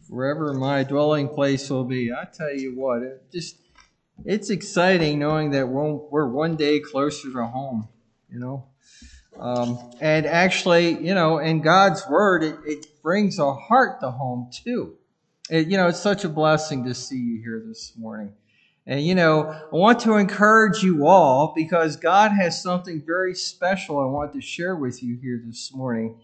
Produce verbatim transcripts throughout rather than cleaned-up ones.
wherever my dwelling place will be. I tell you what, it just it's exciting knowing that we're, we're one day closer to home, you know. Um, and actually, you know, in God's Word, it, it brings our heart to home too. It, you know, it's such a blessing to see you here this morning. And, you know, I want to encourage you all because God has something very special I want to share with you here this morning.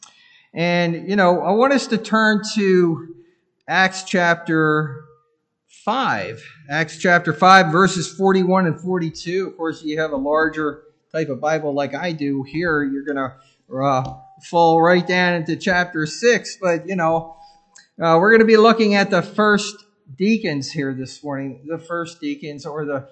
And, you know, I want us to turn to Acts chapter five. Acts chapter five, verses forty-one and forty-two. Of course, you have a larger type of Bible like I do here. You're going to uh, fall right down into chapter six. But, you know, uh, we're going to be looking at the first deacons here this morning. The first deacons, or the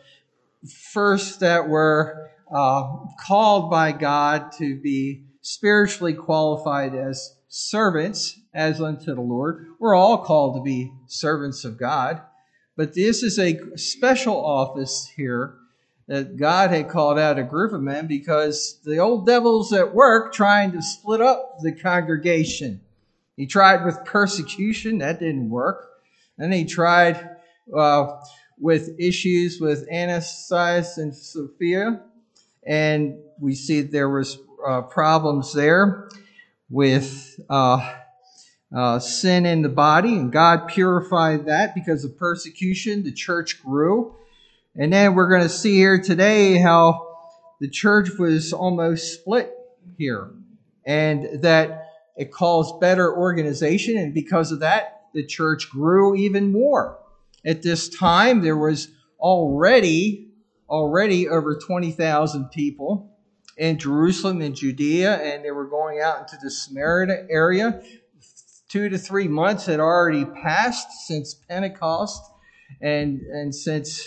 first that were uh, called by God to be spiritually qualified as servants as unto the Lord. We're all called to be servants of God. But this is a special office here that God had called out a group of men because the old devil's at work trying to split up the congregation. He tried with persecution. That didn't work. Then he tried uh, with issues with Ananias and Sapphira. And we see there was uh, problems there with uh, uh, sin in the body. And God purified that because of persecution. The church grew. And then we're going to see here today how the church was almost split here. And that it calls better organization. And because of that, the church grew even more. At this time, there was already, already over twenty thousand people in Jerusalem and Judea, and they were going out into the Samaria area. Two to three months had already passed since Pentecost and, and since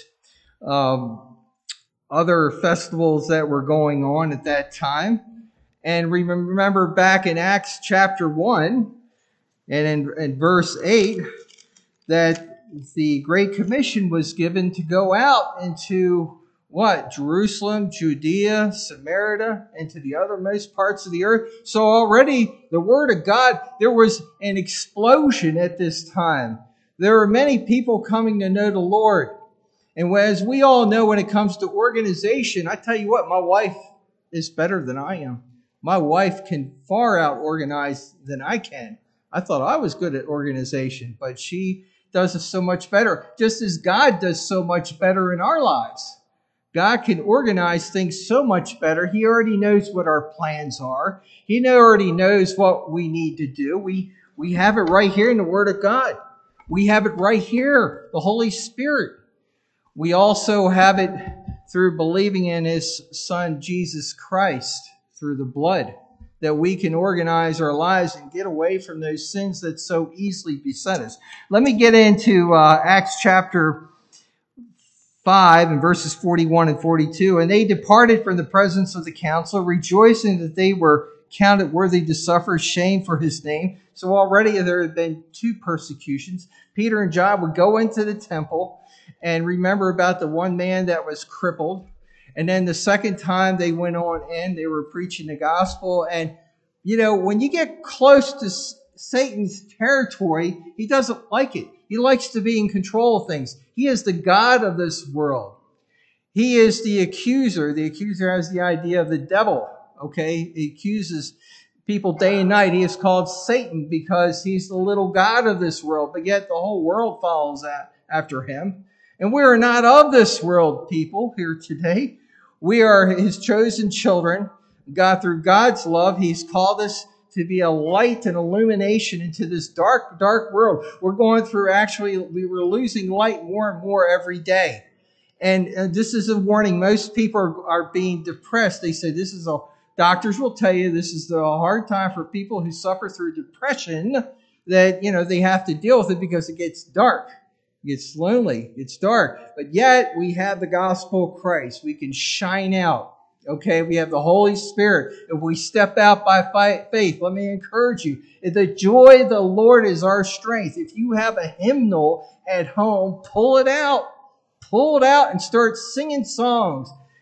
um, other festivals that were going on at that time. And we remember back in Acts chapter one, and in, in verse eight, that the Great Commission was given to go out into what? Jerusalem, Judea, Samaria, and to the othermost parts of the earth. So already the Word of God, there was an explosion at this time. There were many people coming to know the Lord. And as we all know, when it comes to organization, I tell you what, my wife is better than I am. My wife can far out organize than I can. I thought I was good at organization, but she does it so much better, just as God does so much better in our lives. God can organize things so much better. He already knows what our plans are. He already knows what we need to do. We, we have it right here in the Word of God. We have it right here, the Holy Spirit. We also have it through believing in His Son, Jesus Christ, through the blood, that we can organize our lives and get away from those sins that so easily beset us. Let me get into uh, Acts chapter five and verses forty-one and forty-two. And they departed from the presence of the council, rejoicing that they were counted worthy to suffer shame for His name. So already there had been two persecutions. Peter and John would go into the temple and remember about the one man that was crippled. And then the second time they went on in, they were preaching the gospel. And, you know, when you get close to Satan's territory, he doesn't like it. He likes to be in control of things. He is the God of this world. He is the accuser. The accuser has the idea of the devil, okay? He accuses people day and night. He is called Satan because he's the little god of this world, but yet the whole world follows after him. And we are not of this world, people, here today. We are His chosen children. God, through God's love, He's called us to be a light and illumination into this dark, dark world. We're going through, actually, we were losing light more and more every day. And uh, this is a warning. Most people are, are being depressed. They say this is a, doctors will tell you this is a hard time for people who suffer through depression, that, you know, they have to deal with it because it gets dark. It's lonely. It's dark. But yet we have the gospel of Christ. We can shine out. Okay, we have the Holy Spirit. If we step out by faith, let me encourage you. The joy of the Lord is our strength. If you have a hymnal at home, pull it out. Pull it out and start singing songs.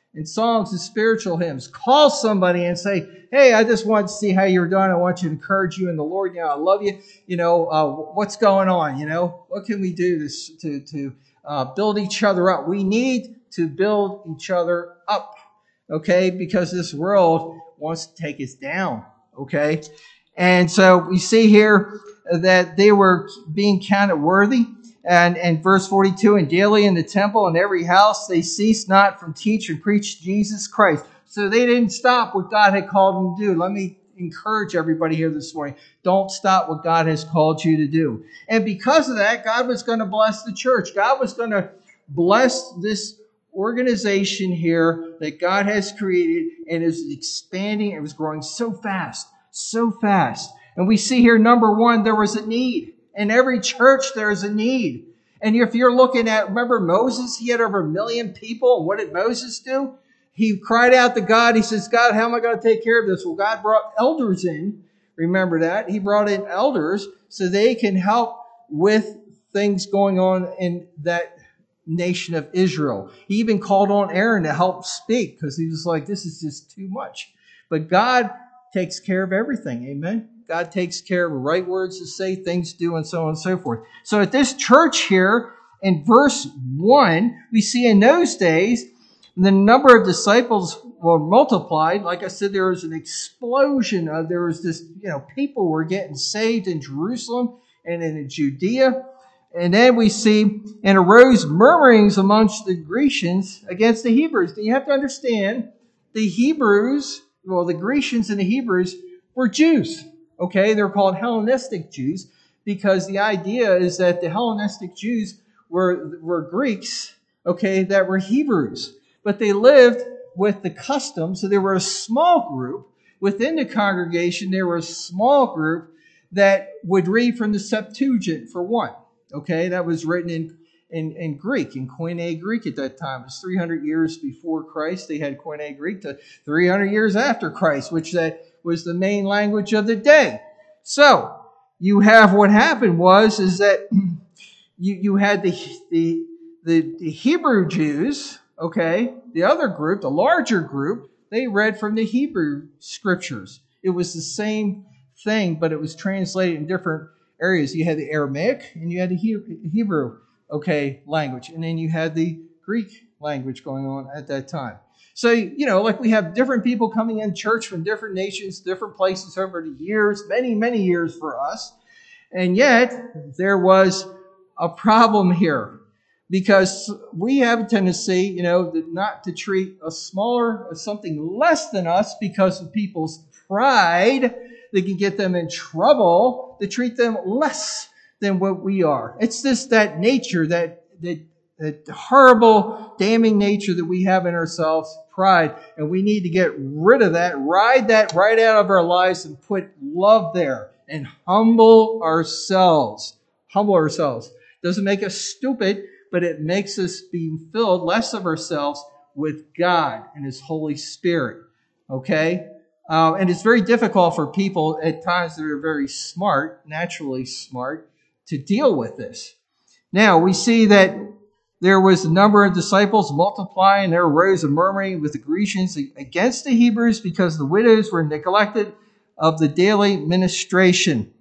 and songs and spiritual hymns. Call somebody and say, hey, I just want to see how you're doing. I want to encourage you in the Lord. You know, I love you. You know, uh, what's going on? You know, what can we do to, to, to uh, build each other up? We need to build each other up, okay? Because this world wants to take us down, okay? And so we see here that they were being counted worthy. And, and verse forty-two, and daily in the temple and every house they ceased not from teach and preach Jesus Christ. So they didn't stop what God had called them to do. Let me encourage everybody here this morning. Don't stop what God has called you to do. And because of that, God was going to bless the church. God was going to bless this organization here that God has created, and is expanding. It was growing so fast, so fast. And we see here, number one, there was a need. In every church, there's a need. And if you're looking at, remember Moses, he had over a million people. And what did Moses do? He cried out to God. He says, God, how am I going to take care of this? Well, God brought elders in. Remember that. He brought in elders so they can help with things going on in that nation of Israel. He even called on Aaron to help speak because he was like, this is just too much. But God takes care of everything. Amen. God takes care of the right words to say, things to do, and so on and so forth. So at this church here, in verse one, we see in those days, the number of disciples were multiplied. Like I said, there was an explosion. Of, there was this, you know, people were getting saved in Jerusalem and in Judea. And then we see, and arose murmurings amongst the Grecians against the Hebrews. You have to understand, the Hebrews, well, the Grecians and the Hebrews were Jews. Okay, they're called Hellenistic Jews because the idea is that the Hellenistic Jews were, were Greeks, okay, that were Hebrews. But they lived with the customs, so they were a small group. Within the congregation, there was a small group that would read from the Septuagint, for one. Okay, that was written in, in, in Greek, in Koine Greek at that time. It was three hundred years before Christ. They had Koine Greek to three hundred years after Christ, which that was the main language of the day. So you have what happened was is that you you had the the the, the Hebrew Jews, okay, the other group, the larger group, they read from the Hebrew scriptures. It was the same thing, but it was translated in different areas. You had the Aramaic and you had the Hebrew, okay, language, and then you had the Greek language going on at that time. So, you know, like we have different people coming in church from different nations, different places over the years, many, many years for us. And yet there was a problem here because we have a tendency, you know, not to treat a smaller, something less than us because of people's pride that can get them in trouble, to treat them less than what we are. It's just that nature, that, that, that horrible, damning nature that we have in ourselves, pride, and we need to get rid of that, ride that right out of our lives and put love there and humble ourselves. Humble ourselves. Doesn't make us stupid, but it makes us be filled less of ourselves with God and His Holy Spirit. Okay? Uh, and it's very difficult for people at times that are very smart, naturally smart, to deal with this. Now, we see that there was a number of disciples multiplying. There arose a murmuring with the Grecians against the Hebrews because the widows were neglected of the daily ministration.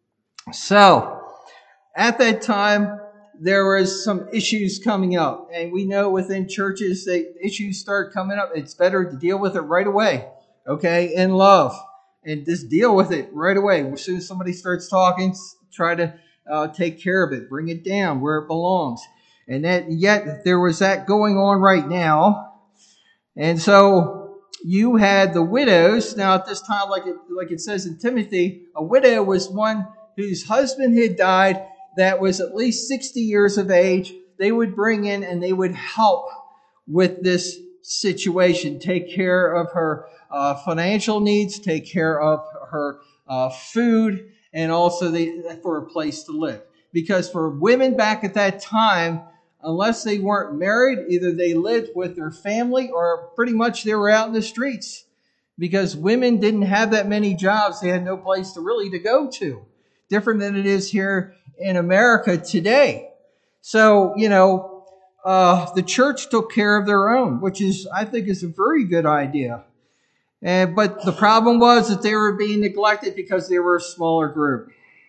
So, at that time, there was some issues coming up. And we know within churches that issues start coming up. It's better to deal with it right away, okay, in love. And just deal with it right away. As soon as somebody starts talking, try to uh, take care of it. Bring it down where it belongs. And that, yet there was that going on right now. And so you had the widows. Now at this time, like it, like it says in Timothy, a widow was one whose husband had died that was at least sixty years of age. They would bring in and they would help with this situation, take care of her uh, financial needs, take care of her uh, food, and also the, for a place to live. Because for women back at that time, unless they weren't married, either they lived with their family or pretty much they were out in the streets. Because women didn't have that many jobs. They had no place to really to go to. Different than it is here in America today. So, you know, uh, the church took care of their own, which is, I think, is a very good idea. And, but the problem was that they were being neglected because they were a smaller group.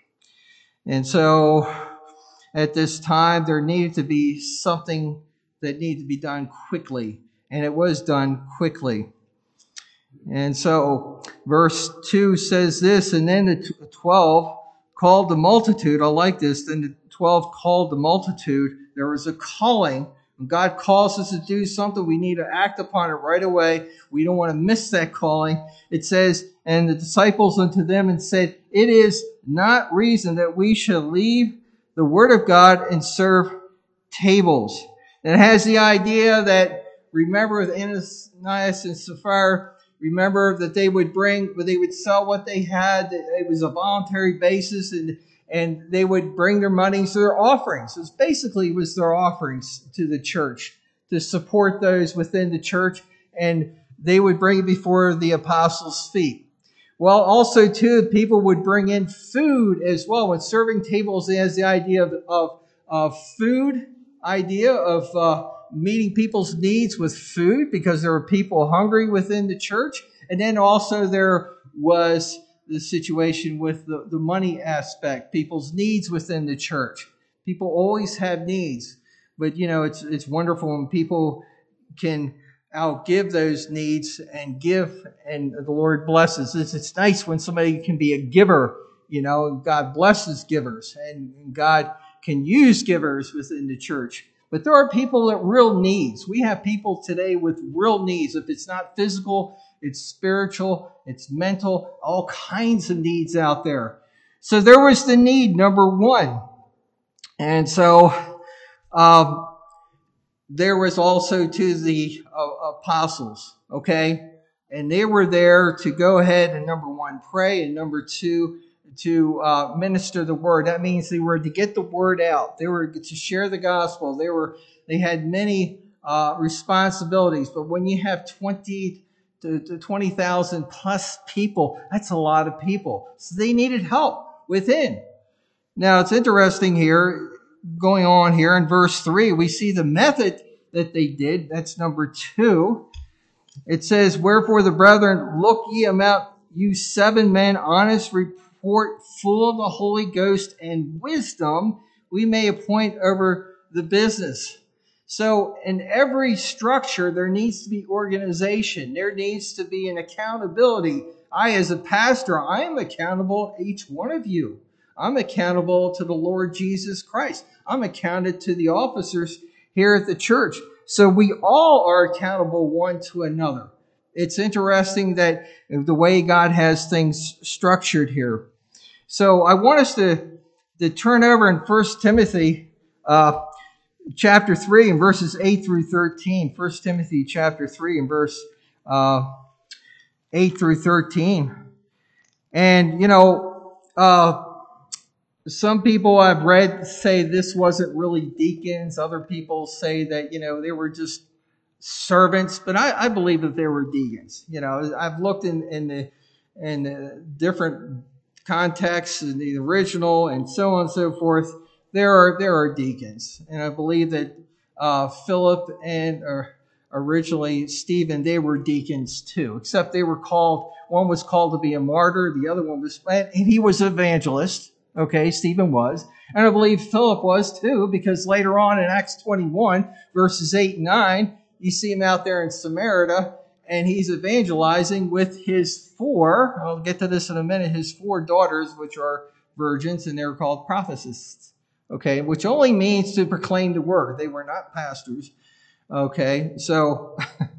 And so at this time, there needed to be something that needed to be done quickly. And it was done quickly. And so verse two says this, and then the twelve called the multitude. I like this. Then the twelve called the multitude. There was a calling. When God calls us to do something, we need to act upon it right away. We don't want to miss that calling. It says, and the disciples unto them and said, it is not reason that we should leave the word of God and serve tables. And it has the idea that, remember the Ananias and Sapphira, remember that they would bring, they would sell what they had. It was a voluntary basis, and and they would bring their money, so their offerings. It basically was their offerings to the church to support those within the church, and they would bring it before the apostles' feet. Well, also too, people would bring in food as well. When serving tables, it has the idea of of, of food, idea of uh, meeting people's needs with food, because there were people hungry within the church. And then also there was the situation with the, the money aspect, people's needs within the church. People always have needs, but you know, it's it's wonderful when people can outgive those needs and give, and the Lord blesses. It's, it's nice when somebody can be a giver, you know, God blesses givers, and God can use givers within the church. But there are people that real needs. We have people today with real needs. If it's not physical, it's spiritual, it's mental, all kinds of needs out there. So there was the need, number one. And so um, there was also to the uh, apostles, okay? And they were there to go ahead and, number one, pray, and number two, to uh, minister the word. That means they were to get the word out. They were to share the gospel. They were they had many uh, responsibilities. But when you have twenty to twenty thousand plus people, that's a lot of people. So they needed help within. Now it's interesting here, going on here in verse three, we see the method that they did. That's number two. It says, wherefore the brethren, look ye amount you seven men, honest report, full of the Holy Ghost and wisdom, we may appoint over the business. So in every structure, there needs to be organization. There needs to be an accountability. I, as a pastor, I am accountable to each one of you. I'm accountable to the Lord Jesus Christ. I'm accountable to the officers here at the church. So we all are accountable one to another. It's interesting that the way God has things structured here. So I want us to, to turn over in First Timothy uh, chapter three and verses eight through thirteen. First Timothy chapter three and verse uh, eight through thirteen. And, you know, uh, some people I've read say this wasn't really deacons. Other people say that, you know, they were just servants, but I, I believe that they were deacons. You know, I've looked in, in the in the different contexts, in the original and so on and so forth. There are there are deacons, and I believe that uh, Philip and uh, originally Stephen, they were deacons too. Except they were called. One was called to be a martyr. The other one was, and he was an evangelist. Okay, Stephen was. And I believe Philip was too, because later on in Acts twenty-one, verses eight and nine, you see him out there in Samaria, and he's evangelizing with his four, I'll get to this in a minute, his four daughters, which are virgins, and they're called prophetesses. Okay, which only means to proclaim the word. They were not pastors. Okay, so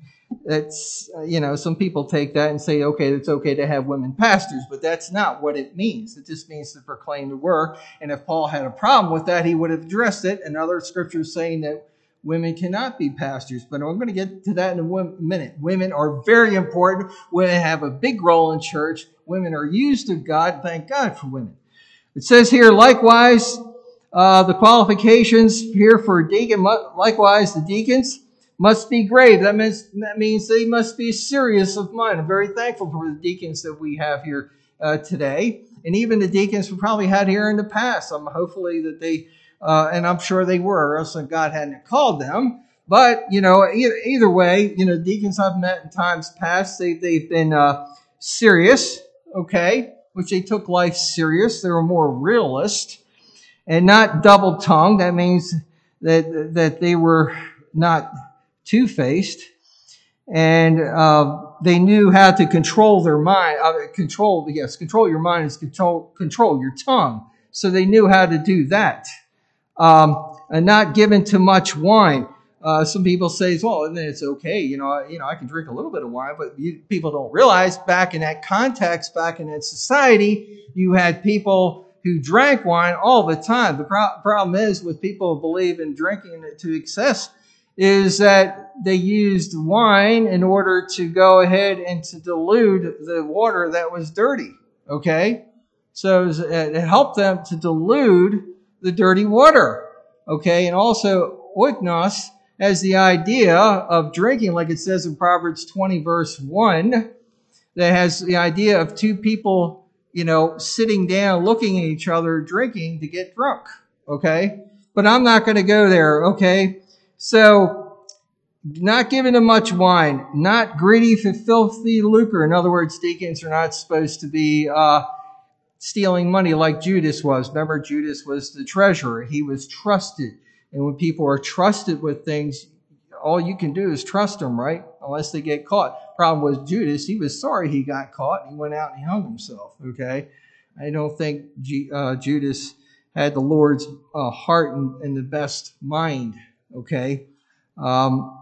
it's, you know, some people take that and say, okay, it's okay to have women pastors, but that's not what it means. It just means to proclaim the word. And if Paul had a problem with that, he would have addressed it. And other scriptures saying that women cannot be pastors. But I'm going to get to that in a minute. Women are very important. Women have a big role in church. Women are used of God. Thank God for women. It says here, likewise, uh, the qualifications here for a deacon, likewise, the deacons must be grave. That means, that means they must be serious of mind. I'm very thankful for the deacons that we have here uh, today. and even the deacons we probably had here in the past. Um, hopefully that they, uh, and I'm sure they were, or else God hadn't called them. But, you know, either, either way, you know, deacons I've met in times past, they, they've been uh, serious, okay, which they took life serious. They were more realist and not double-tongued. That means that that they were not two-faced. And uh, they knew how to control their mind. Uh, control, yes, control your mind is control, control your tongue. So they knew how to do that. Um, and not given to much wine. Uh, some people say, well, then it's okay. You know, you know, I can drink a little bit of wine, but you, people don't realize back in that context, back in that society, you had people who drank wine all the time. The pro- problem is with people who believe in drinking it to excess is that they used wine in order to go ahead and to dilute the water that was dirty. Okay? So it helped them to dilute the dirty water. Okay? And also, oikos has the idea of drinking, like it says in Proverbs twenty, verse one, that has the idea of two people, you know, sitting down, looking at each other, drinking to get drunk. Okay? But I'm not going to go there. Okay? So, not giving them much wine, not greedy for filthy lucre. In other words, deacons are not supposed to be uh, stealing money like Judas was. Remember, Judas was the treasurer. He was trusted. And when people are trusted with things, all you can do is trust them, right? Unless they get caught. Problem was Judas, he was sorry he got caught. He went out and he hung himself, okay? I don't think G, uh, Judas had the Lord's uh, heart and, and the best mind, okay? Um,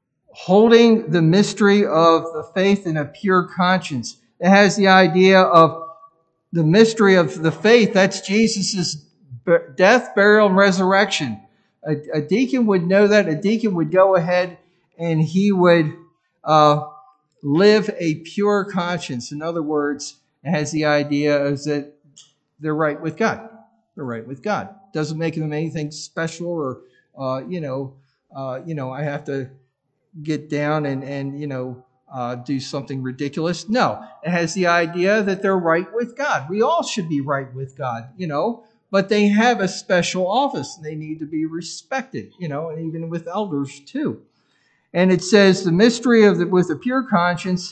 holding the mystery of the faith in a pure conscience. It has the idea of the mystery of the faith. That's Jesus' death, burial, and resurrection. A, a deacon would know that. A deacon would go ahead and he would uh, live a pure conscience. In other words, it has the idea is that they're right with God. They're right with God. Doesn't make them anything special or, uh, you know, uh, you know, I have to get down and, and you know, uh, do something ridiculous. No, it has the idea that they're right with God. We all should be right with God, you know. But they have a special office. They need to be respected, you know, and even with elders too. And it says the mystery of the, with a pure conscience,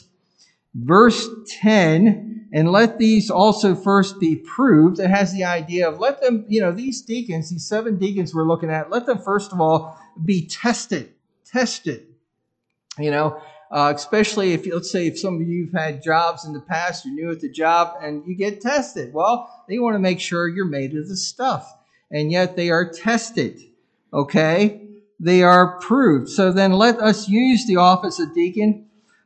verse ten, and let these also first be proved. It has the idea of let them, you know, these deacons, these seven deacons we're looking at, let them first of all be tested, tested, you know. Uh, especially if, let's say, if some of you have had jobs in the past, you're new at the job, and you get tested. Well, they want to make sure you're made of the stuff. And yet they are tested, okay? They are proved. So then let us use the office of deacon,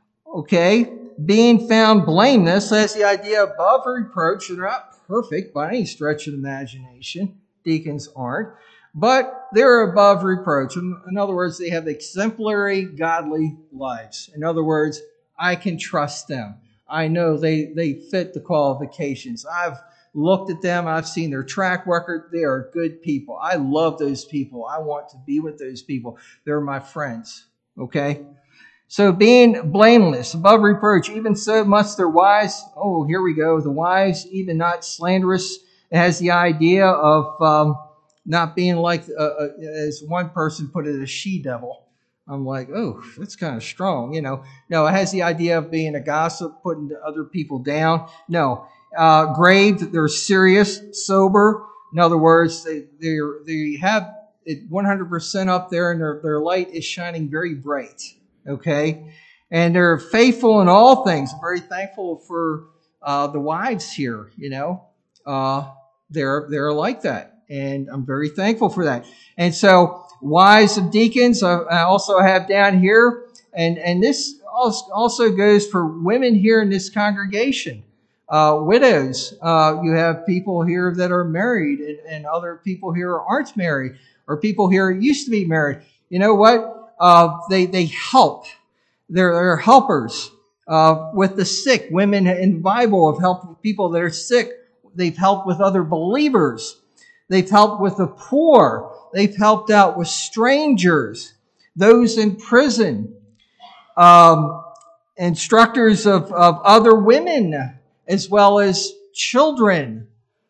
okay? Being found blameless, that's the idea above reproach. They're not perfect by any stretch of the imagination. Deacons aren't. But they're above reproach. In other words, they have exemplary godly lives. In other words, I can trust them. I know they, they fit the qualifications. I've looked at them. I've seen their track record. They are good people. I love those people. I want to be with those people. They're my friends. Okay? So being blameless, above reproach, even so must their wives. Oh, here we go. The wives, even not slanderous. It has the idea of... Um, Not being like, uh, uh, as one person put it, a she-devil. I'm like, oh, that's kind of strong, you know. No, it has the idea of being a gossip, putting other people down. No, uh, grave, they're serious, sober. In other words, they they they have it one hundred percent up there, and their, their light is shining very bright, okay? And they're faithful in all things. I'm very thankful for uh, the wives here, you know. Uh, they're they're like that. And I'm very thankful for that. And so, wives of deacons, uh, I also have down here, and, and this also goes for women here in this congregation. Uh, widows, uh, you have people here that are married, and, and other people here aren't married, or people here used to be married. You know what? Uh, they, they help. They're, they're helpers uh, with the sick. Women in the Bible have helped people that are sick. They've helped with other believers. They've helped with the poor. They've helped out with strangers, those in prison, um, instructors of, of other women, as well as children.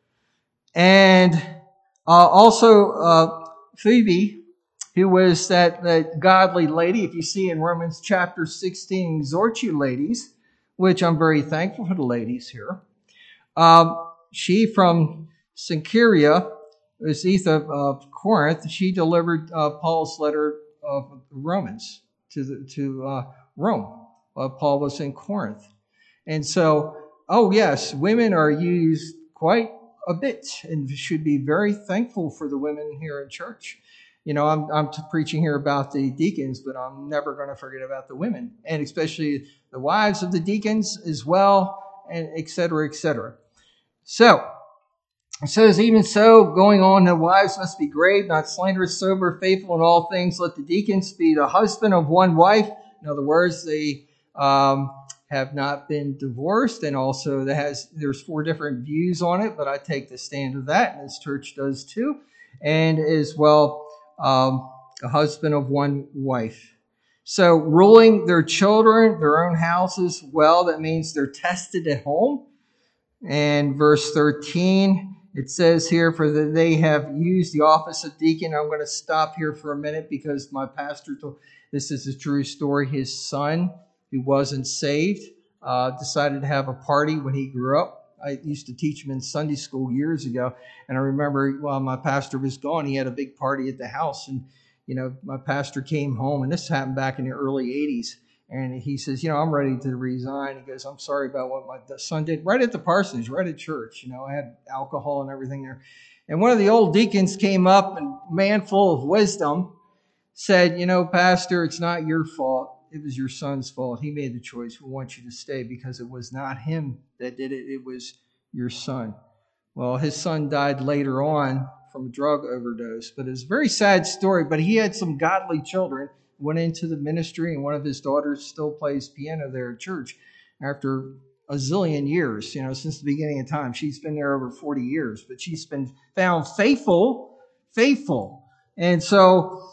And uh, also uh, Phoebe, who was that, that godly lady, if you see in Romans chapter sixteen, exhort you ladies, which I'm very thankful for the ladies here. Um, she from Syncyria, Etha of Corinth, she delivered uh, Paul's letter of Romans to the, to uh, Rome. Uh, Paul was in Corinth. And so, oh yes, women are used quite a bit and should be very thankful for the women here in church. You know, I'm, I'm preaching here about the deacons, but I'm never going to forget about the women, and especially the wives of the deacons as well, and et cetera, et cetera. So, it says, even so, going on, the wives must be grave, not slanderous, sober, faithful in all things. Let the deacons be the husband of one wife. In other words, they um, have not been divorced, and also that has there's four different views on it, but I take the stand of that, and this church does too, and as well um, a husband of one wife. So ruling their children, their own houses well, that means they're tested at home. And verse thirteen, it says here, for that they have used the office of deacon. I'm going to stop here for a minute because my pastor told, this is a true story. His son, who wasn't saved, uh, decided to have a party when he grew up. I used to teach him in Sunday school years ago. And I remember while my pastor was gone, he had a big party at the house. And, you know, my pastor came home, and this happened back in the early eighties. And he says, you know, I'm ready to resign. He goes, I'm sorry about what my son did. Right at the parsonage, right at church. You know, I had alcohol and everything there. And one of the old deacons came up, and man full of wisdom said, you know, Pastor, it's not your fault. It was your son's fault. He made the choice. We want you to stay because it was not him that did it. It was your son. Well, his son died later on from a drug overdose. But it's a very sad story. But he had some godly children. Went into the ministry, and one of his daughters still plays piano there at church after a zillion years, you know, since the beginning of time. She's been there over forty years, but she's been found faithful, faithful. And so,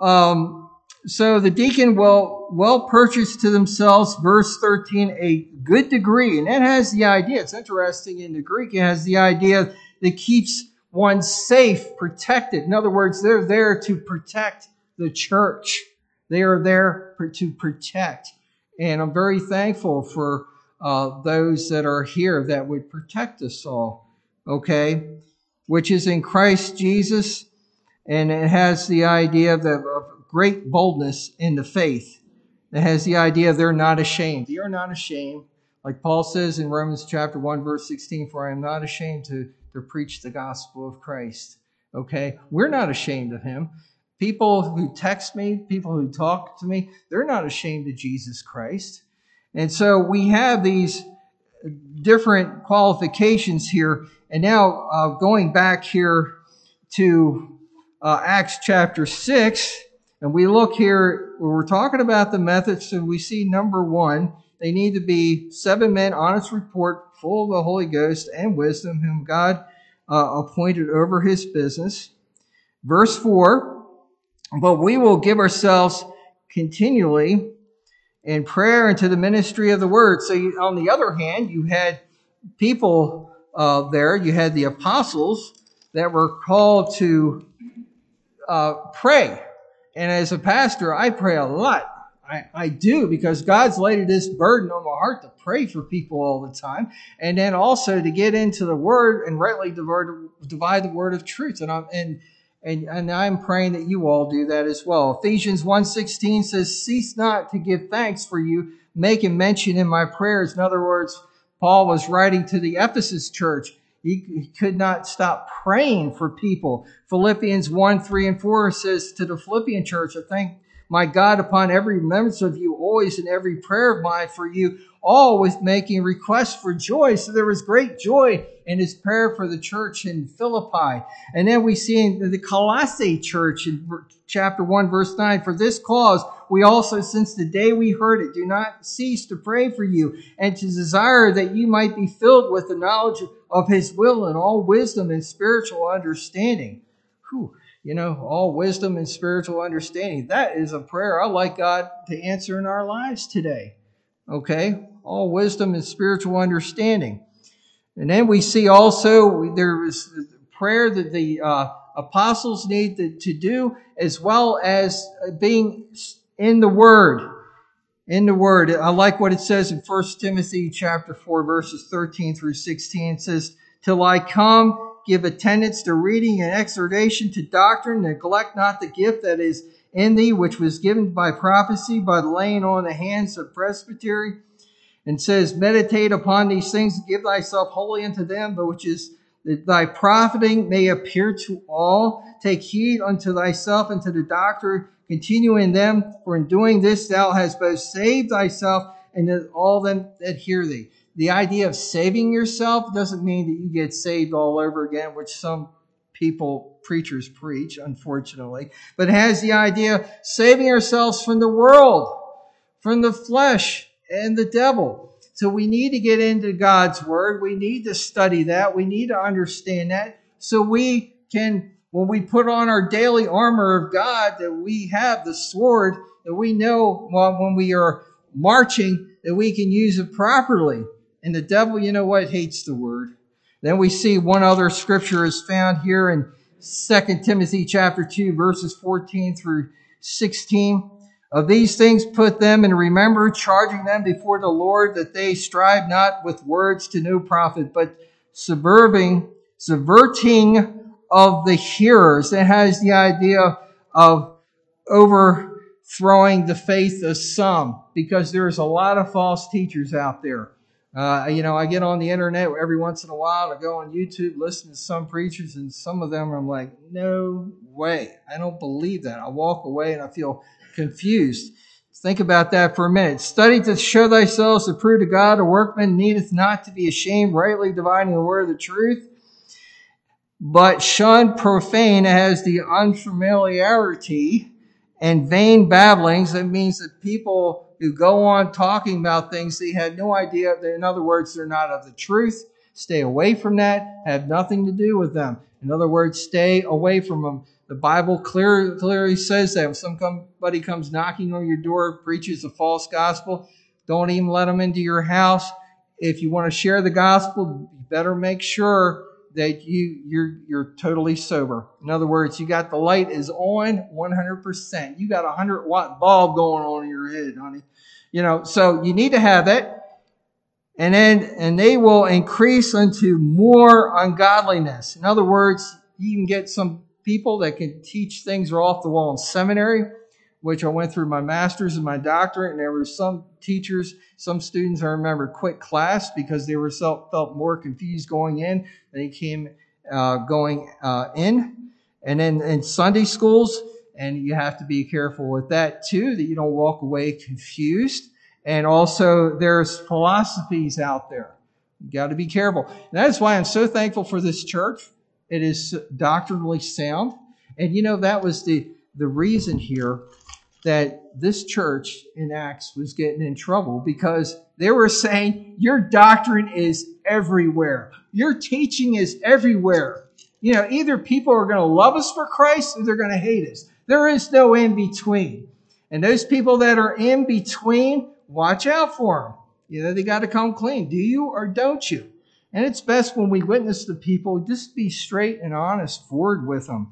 um, so the deacon will well purchase to themselves, verse thirteen, a good degree. And that has the idea, it's interesting in the Greek, it has the idea that keeps one safe, protected. In other words, they're there to protect the church. They are there to protect. And I'm very thankful for uh, those that are here that would protect us all. Okay? Which is in Christ Jesus. And it has the idea of, the, of great boldness in the faith. It has the idea they're not ashamed. They are not ashamed. Like Paul says in Romans chapter one, verse sixteen, for I am not ashamed to, to preach the gospel of Christ. Okay? We're not ashamed of him. People who text me, people who talk to me, they're not ashamed of Jesus Christ. And so we have these different qualifications here. And now uh, going back here to uh, Acts chapter six, and we look here, we're talking about the methods, so we see number one, they need to be seven men, honest report, full of the Holy Ghost and wisdom, whom God uh, appointed over his business. Verse four, but we will give ourselves continually in prayer and to the ministry of the word. So you, on the other hand, you had people uh, there, you had the apostles that were called to uh, pray. And as a pastor, I pray a lot. I, I do, because God's laid this burden on my heart to pray for people all the time. And then also to get into the word and rightly divide, divide the word of truth. And I'm, and And, and I'm praying that you all do that as well. Ephesians one sixteen says, cease not to give thanks for you, making mention in my prayers. In other words, Paul was writing to the Ephesus church. He, he could not stop praying for people. Philippians one, three, and four says to the Philippian church, I thank my God upon every remembrance of you, always in every prayer of mine for you, all with making requests for joy. So there was great joy in his prayer for the church in Philippi. And then we see in the Colossae church in chapter one, verse nine, for this cause we also, since the day we heard it, do not cease to pray for you and to desire that you might be filled with the knowledge of his will and all wisdom and spiritual understanding. Whew. You know, all wisdom and spiritual understanding. That is a prayer I'd like God to answer in our lives today. Okay? All wisdom and spiritual understanding. And then we see also there is prayer that the uh, apostles need to, to do, as well as being in the Word. In the Word. I like what it says in First Timothy chapter four, verses thirteen through sixteen. It says, "Till I come, give attendance to reading and exhortation, to doctrine. Neglect not the gift that is in thee, which was given by prophecy, by the laying on the hands of presbytery." And says, "Meditate upon these things, and give thyself wholly unto them, but which is that thy profiting may appear to all. Take heed unto thyself and to the doctor. Continue in them, for in doing this thou hast both saved thyself and all them that hear thee." The idea of saving yourself doesn't mean that you get saved all over again, which some people, preachers preach, unfortunately. But it has the idea of saving ourselves from the world, from the flesh, and the devil. So we need to get into God's Word. We need to study that. We need to understand that, so we can, when we put on our daily armor of God, that we have the sword, that we know when we are marching, that we can use it properly. And the devil, you know what, hates the Word. Then we see one other scripture is found here in Second Timothy chapter two, verses fourteen through sixteen. "Of these things put them in remember, charging them before the Lord, that they strive not with words to no profit, but subverting, subverting of the hearers." That has the idea of overthrowing the faith of some, because there's a lot of false teachers out there. Uh, you know, I get on the internet every once in a while. I go on YouTube, listen to some preachers, and some of them I'm like, no way. I don't believe that. I walk away and I feel confused. Think about that for a minute. "Study to show thyself approved to God, a workman needeth not to be ashamed, rightly dividing the word of the truth. But shun profane as the unfamiliarity and vain babblings." That means that people who go on talking about things they had no idea. In other words, they're not of the truth. Stay away from that. Have nothing to do with them. In other words, stay away from them. The Bible clear, clearly says that if somebody comes knocking on your door, preaches a false gospel, don't even let them into your house. If you want to share the gospel, you better make sure that you, you're, you're totally sober. In other words, you got the light is on one hundred percent. You got a one hundred watt bulb going on in your head, honey. You know, so you need to have that. And then, and they will increase unto more ungodliness. In other words, you can get some people that can teach things are off the wall in seminary, which I went through my master's and my doctorate, and there were some teachers, some students I remember quit class because they were felt, felt more confused going in than they came uh, going uh, in. And then in Sunday schools, and you have to be careful with that too, that you don't walk away confused. And also there's philosophies out there. You got to be careful. And that's why I'm so thankful for this church. It is doctrinally sound. And you know, that was the, the reason here that this church in Acts was getting in trouble, because they were saying, your doctrine is everywhere. Your teaching is everywhere. You know, either people are going to love us for Christ or they're going to hate us. There is no in between. And those people that are in between, watch out for them. You know, they got to come clean. Do you or don't you? And it's best when we witness to people, just be straight and honest forward with them.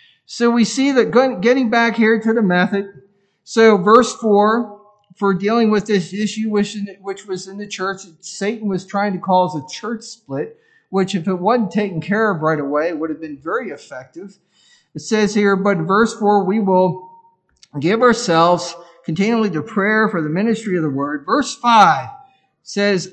So we see that getting back here to the method. So verse four, for dealing with this issue, which, which was in the church, Satan was trying to cause a church split, which if it wasn't taken care of right away, would have been very effective. It says here, but in verse four, we will give ourselves continually to prayer for the ministry of the word. Verse five says,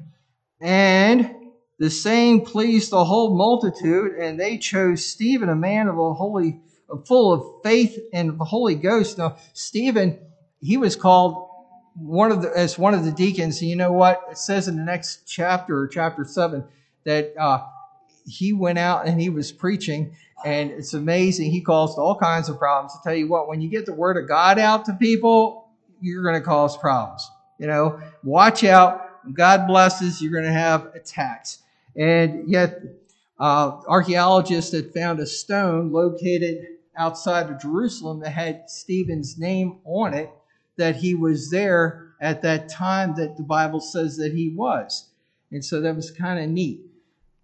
and the saying pleased the whole multitude, and they chose Stephen, a man of a holy, full of faith and the Holy Ghost. Now, Stephen, he was called one of the as one of the deacons. And you know what? It says in the next chapter, chapter seven, that uh, he went out and he was preaching, and it's amazing. He caused all kinds of problems. I tell you what, when you get the word of God out to people, you're going to cause problems. You know, watch out. When God blesses, you're going to have attacks. And yet, uh, archaeologists had found a stone located outside of Jerusalem that had Stephen's name on it, that he was there at that time that the Bible says that he was. And so that was kind of neat.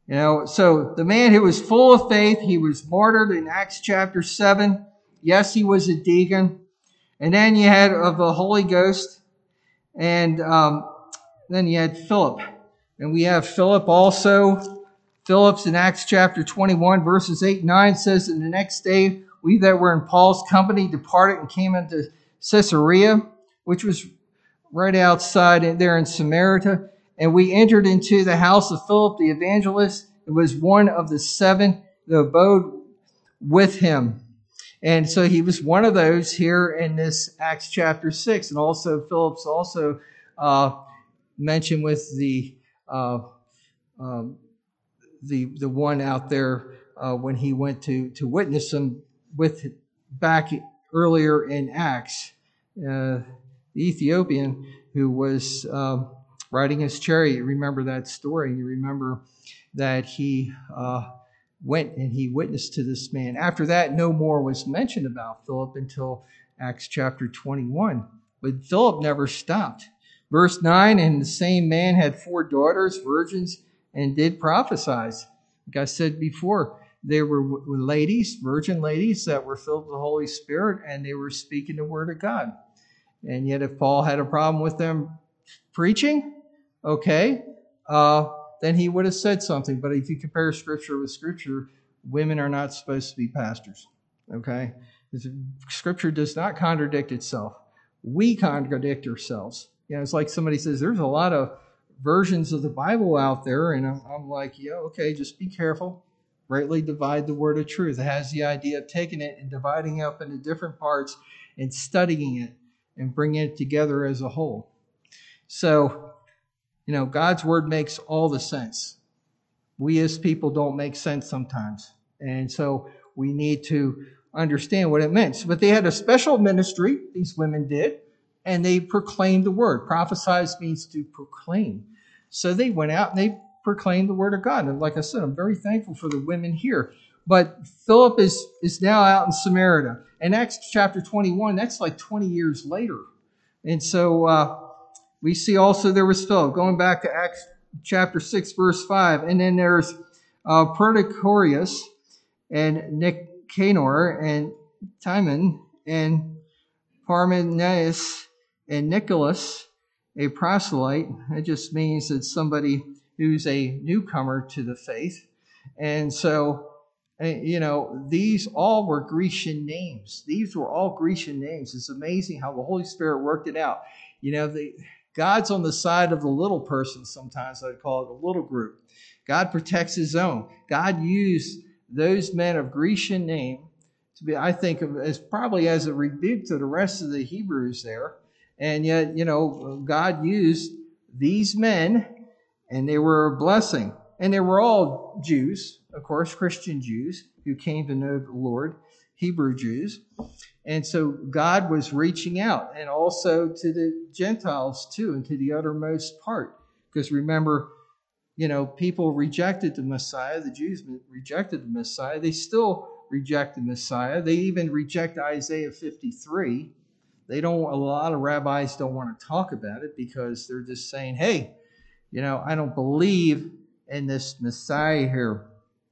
You know, so the man who was full of faith, he was martyred in Acts chapter seven. Yes, he was a deacon. And then you had of the Holy Ghost. And um, then you had Philip. And we have Philip also. Philip's in Acts chapter twenty-one, verses eight and nine says, "And the next day we that were in Paul's company departed and came into Caesarea," which was right outside in, there in Samaria. "And we entered into the house of Philip the evangelist. It was one of the seven that abode with him." And so he was one of those here in this Acts chapter six. And also Philip's also uh, mentioned with the uh, um, the the one out there uh, when he went to to witness him with back earlier in Acts, uh, the Ethiopian who was uh, riding his chariot. You remember that story. You remember that he uh, went and he witnessed to this man. After that, no more was mentioned about Philip until Acts chapter twenty-one. But Philip never stopped. Verse nine, "And the same man had four daughters, virgins, and did prophesy." Like I said before, they were ladies, virgin ladies that were filled with the Holy Spirit, and they were speaking the word of God. And yet if Paul had a problem with them preaching, okay, uh, then he would have said something. But if you compare Scripture with Scripture, women are not supposed to be pastors, okay? Scripture does not contradict itself. We contradict ourselves. You know, it's like somebody says, there's a lot of versions of the Bible out there, and I'm like, yeah, okay, just be careful. Rightly divide the word of truth. It has the idea of taking it and dividing it up into different parts and studying it and bringing it together as a whole. So, you know, God's word makes all the sense. We as people don't make sense sometimes. And so we need to understand what it meant. But they had a special ministry, these women did, and they proclaimed the word. Prophesize means to proclaim. So they went out and they proclaimed the word of God. And like I said, I'm very thankful for the women here. But Philip is, is now out in Samaria. In Acts chapter twenty-one, that's like twenty years later. And so uh, we see also there was Philip. Going back to Acts chapter six, verse five. And then there's uh, Prochorus and Nicanor and Timon and Parmenas and Nicholas, a proselyte. It just means that somebody who's a newcomer to the faith. And so, you know, these all were Grecian names. These were all Grecian names. It's amazing how the Holy Spirit worked it out. You know, the, God's on the side of the little person sometimes. I call it the little group. God protects his own. God used those men of Grecian name to be, I think, of as probably as a rebuke to the rest of the Hebrews there. And yet, you know, God used these men, and they were a blessing. And they were all Jews, of course, Christian Jews who came to know the Lord, Hebrew Jews. And so God was reaching out, and also to the Gentiles too, and to the uttermost part. Because remember, you know, people rejected the Messiah. The Jews rejected the Messiah. They still reject the Messiah. They even reject Isaiah fifty-three. They don't, a lot of rabbis don't want to talk about it because they're just saying, hey, you know, I don't believe in this Messiah here.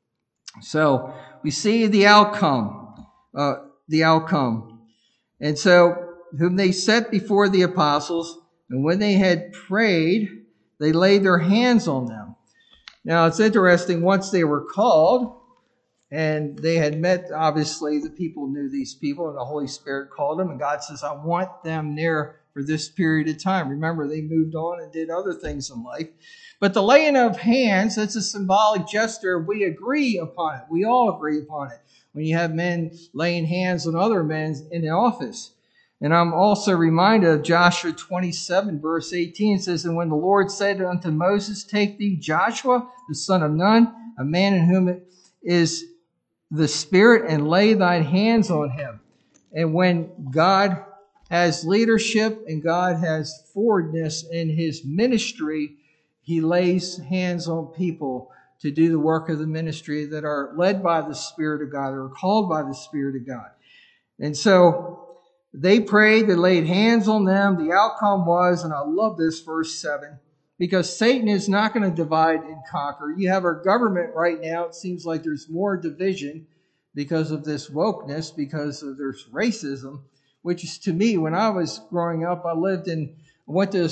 So we see the outcome, uh, the outcome. And so whom they set before the apostles, and when they had prayed, they laid their hands on them. Now it's interesting, once they were called, and they had met, obviously, the people knew these people, and the Holy Spirit called them, and God says, I want them there for this period of time. Remember, they moved on and did other things in life. But the laying of hands, that's a symbolic gesture. We agree upon it. We all agree upon it. When you have men laying hands on other men in the office. And I'm also reminded of Joshua twenty-seven, verse eighteen. It says, and when the Lord said unto Moses, take thee Joshua, the son of Nun, a man in whom it is the Spirit, and lay thine hands on him. And when God has leadership and God has forwardness in his ministry, he lays hands on people to do the work of the ministry that are led by the Spirit of God, that are called by the Spirit of God. And so they prayed, they laid hands on them. The outcome was, and I love this, verse seven, because Satan is not going to divide and conquer. You have our government right now. It seems like there's more division because of this wokeness, because of there's racism, which is, to me, when I was growing up, I lived in, I went to,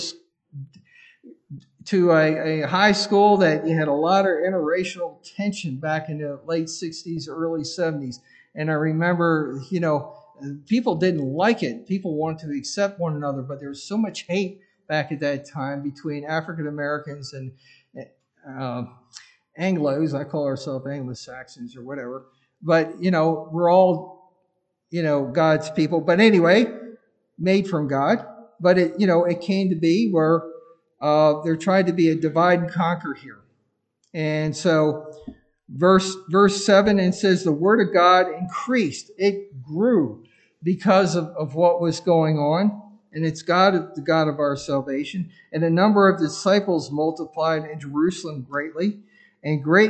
to a, a high school that you had a lot of interracial tension back in the late sixties, early seventies. And I remember, you know, people didn't like it. People wanted to accept one another, but there was so much hate back at that time between African Americans and uh, Anglos. I call ourselves Anglo-Saxons or whatever. But, you know, we're all, you know, God's people. But anyway, made from God. But, it, you know, it came to be where uh, there tried to be a divide and conquer here. And so verse verse seven, and says the word of God increased. It grew because of, of what was going on. And it's God, the God of our salvation. And the number of disciples multiplied in Jerusalem greatly. And great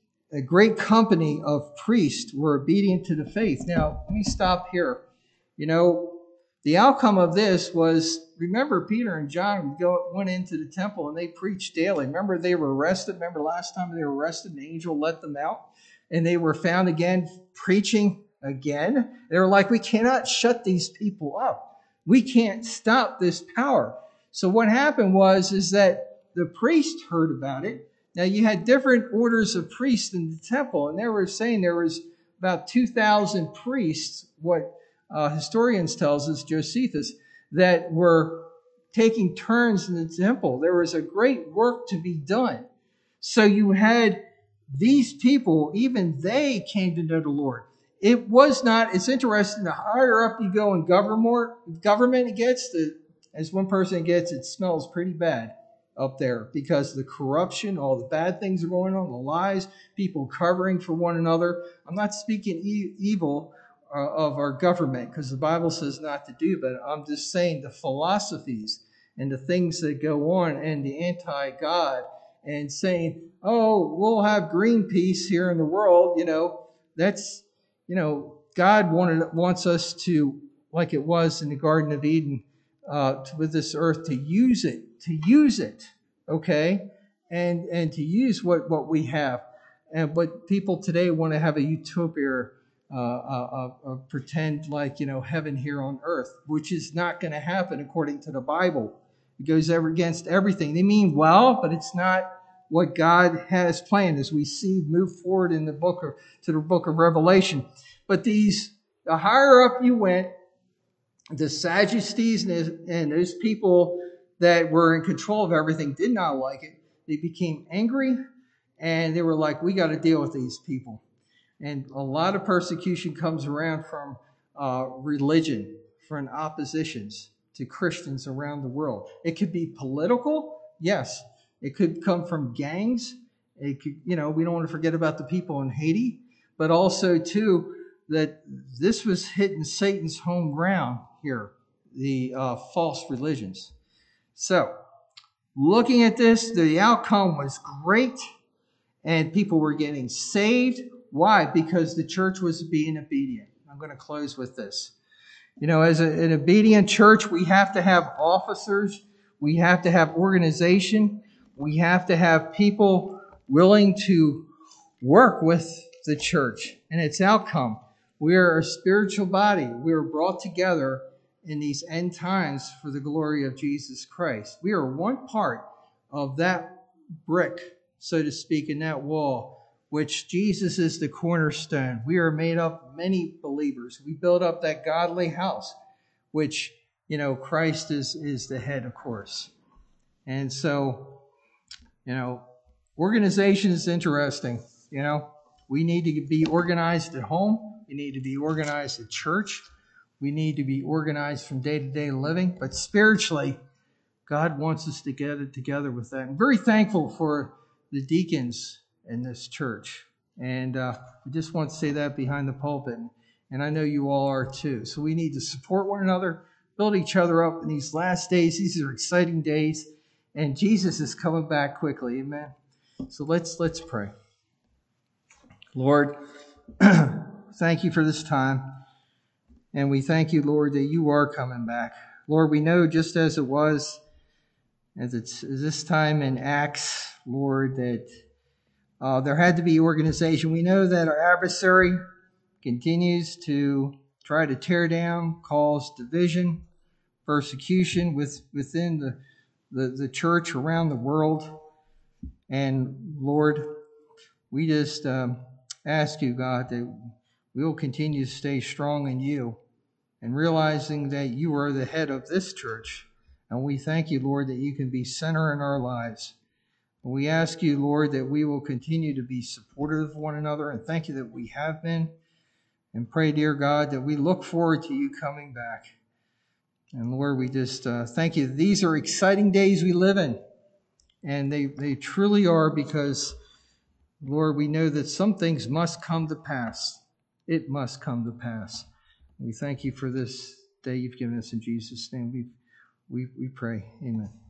a great company of priests were obedient to the faith. Now, let me stop here. You know, the outcome of this was, remember, Peter and John go, went into the temple and they preached daily. Remember, they were arrested. Remember last time they were arrested, an angel let them out. And they were found again preaching again. They were like, we cannot shut these people up. We can't stop this power. So what happened was, is that the priest heard about it. Now, you had different orders of priests in the temple, and they were saying there was about two thousand priests, what uh, historians tells us, Josephus, that were taking turns in the temple. There was a great work to be done. So you had these people, even they came to know the Lord. It was not, it's interesting, the higher up you go in government, government it gets, the, as one person gets, it smells pretty bad up there because the corruption, all the bad things are going on, the lies, people covering for one another. I'm not speaking e- evil uh, of our government because the Bible says not to do, but I'm just saying the philosophies and the things that go on and the anti-God and saying, oh, we'll have Greenpeace here in the world. You know, that's, you know, God wanted wants us to, like it was in the Garden of Eden, uh, to, with this earth, to use it, to use it, okay, and and to use what, what we have. And but people today want to have a utopia, uh, uh, uh, pretend like, you know, heaven here on earth, which is not going to happen according to the Bible. It goes ever against everything. They mean well, but it's not what God has planned, as we see move forward in the book of to the book of Revelation. But these, the higher up you went, the Sadducees and, and those people that were in control of everything did not like it. They became angry, and they were like, we got to deal with these people. And a lot of persecution comes around from uh, religion, from oppositions to Christians around the world. It could be political, yes. It could come from gangs. It could, you know, we don't want to forget about the people in Haiti, but also too that this was hitting Satan's home ground here, the uh, false religions. So, looking at this, the outcome was great, and people were getting saved. Why? Because the church was being obedient. I'm going to close with this. You know, as a, an obedient church, we have to have officers. We have to have organization. We have to have people willing to work with the church and its outcome. We are a spiritual body. We are brought together in these end times for the glory of Jesus Christ. We are one part of that brick, so to speak, in that wall, which Jesus is the cornerstone. We are made up of many believers. We build up that godly house, which, you know, Christ is, is the head, of course. And so, you know, organization is interesting. You know, we need to be organized at home. We need to be organized at church. We need to be organized from day-to-day living. But spiritually, God wants us to get it together with that. I'm very thankful for the deacons in this church. And uh, I just want to say that behind the pulpit. And I know you all are too. So we need to support one another, build each other up in these last days. These are exciting days. And Jesus is coming back quickly. Amen. So let's let's pray. Lord, thank you for this time. And we thank you, Lord, that you are coming back. Lord, we know just as it was as it's as this time in Acts, Lord, that uh, there had to be organization. We know that our adversary continues to try to tear down, cause division, persecution with, within the, the, the church around the world. And Lord, we just um, ask you, God, that we will continue to stay strong in you and realizing that you are the head of this church. And we thank you, Lord, that you can be center in our lives. And we ask you, Lord, that we will continue to be supportive of one another, and thank you that we have been. And pray, dear God, that we look forward to you coming back. And Lord, we just uh, thank you. These are exciting days we live in. And they, they truly are, because, Lord, we know that some things must come to pass. It must come to pass. We thank you for this day you've given us in Jesus' name. We, we, we pray. Amen.